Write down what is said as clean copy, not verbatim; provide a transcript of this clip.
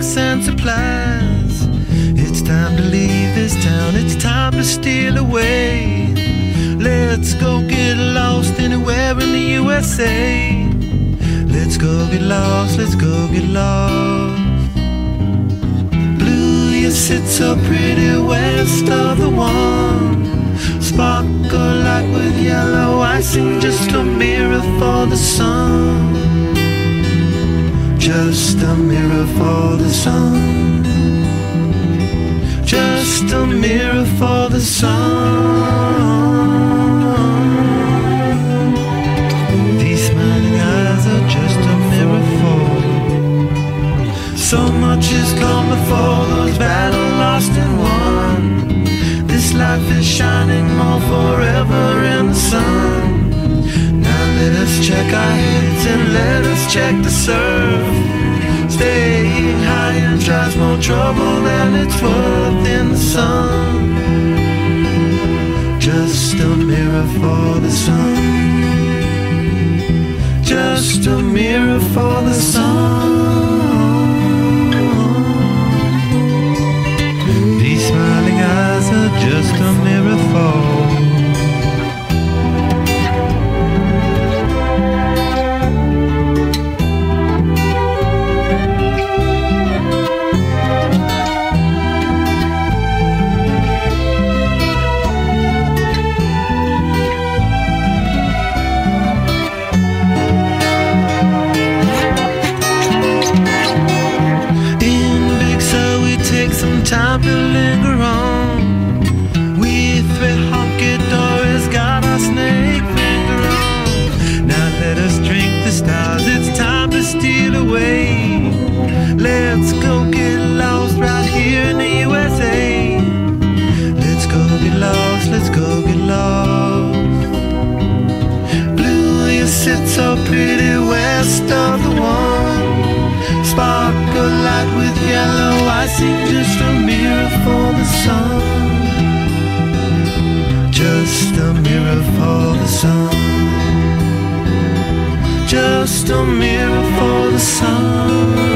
gas and supplies. It's time to leave this town, it's time to steal away. Let's go get lost anywhere in the USA. Let's go get lost, let's go get lost. Blue, you sit so pretty west of the one. Sparkle like with yellow icing, just a mirror for the sun. Just a mirror for the sun. Just a mirror for the sun. These smiling eyes are just a mirror for. So much has come before, those battles lost and won. This life is shining more forever in the sun. Now let us check our heads and let us check the surf. Staying high and tries more trouble than it's worth in the sun. Just a mirror for the sun. Just a mirror for the sun. These smiling eyes are just a mirror for. Time to linger on. We three honky-dories got our snake finger on. Now let us drink the stars, it's time to steal away. Let's go get lost right here in the USA. Let's go get lost, let's go get lost. Blue, you sit so pretty west of the one. Sparkle light with yellow icing, just a mirror for the sun. Just a mirror for the sun. Just a mirror for the sun.